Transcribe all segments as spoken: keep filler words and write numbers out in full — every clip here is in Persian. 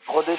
خودت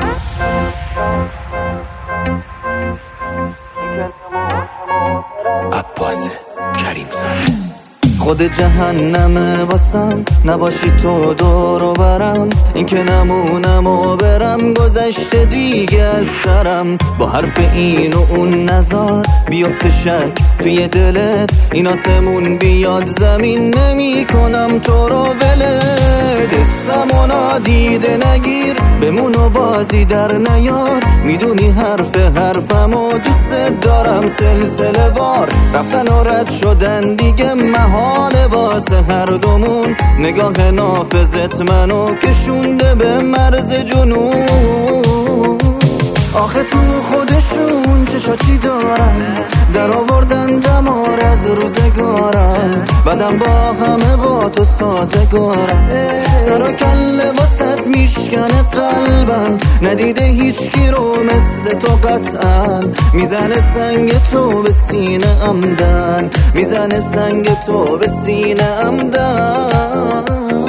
عباس کریم زاده. خود جهنمه واسم نباشی تو دور و برم، این که نمونم و برم گذشته دیگه از سرم. با حرف این و اون نزار بیفته شک توی دلت، این آسمون بیاد زمین نمی کنم تو رو ولت. دستم و نادیده نگیر بمون و بازی در نیار، میدونی حرف حرفم و دوست دارم سلسله وار. رفتن و رد شدن دیگه محاله واسه هر دومون، نگاه نافذت منو کشونده به مرز جنون. آخه تو خودشون چشا چی دارن، در آوردن دمار از روزگارم. بعدم با همه با تو سازگارم، سر و کله واسط میشکنه قلبم. ندیده هیچ کی رو مثل تو قطعا، میزنه سنگ تو به سینه عمدن، میزنه سنگ تو به سینه عمدن.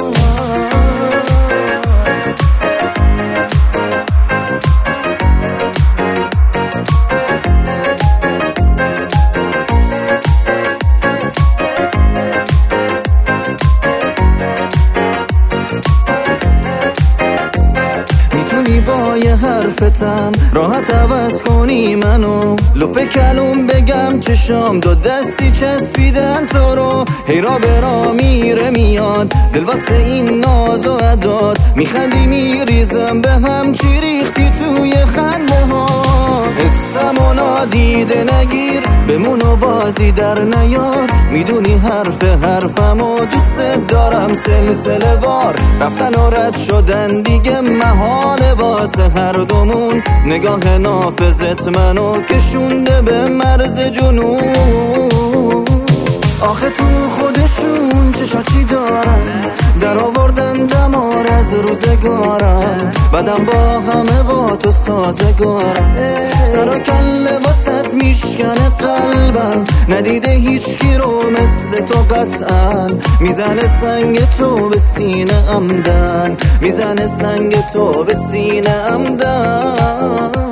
با یه حرفتم راحت عوض کنی منو، لپه کلوم بگم چشام دو دستی چسبیدن تو رو. هیرا برا میره میاد دل واسه این ناز و عداد، میخندی میریزم به هم چی ریختی توی خنده ها. حسم و نادیده نگیر بمون و بازی در نیار، میدونی حرف حرفم و دوست دارم سلسله وار. رفتن و رد شدن دیگه محاله واسه هر دومون، نگاه نافذت منو کشونده به مرز جنون. آخه تو خودشون چشا چی دارن، در آوردن دمار از روزگارم. بعدم با همه با تو سازگارم، سر و کله واسط میشکنه قلبم. ندیده هیچ کی رو مثل تو قطعا، میزنه سنگ تو به سینه عمدن، میزنه سنگ تو به سینه عمدن.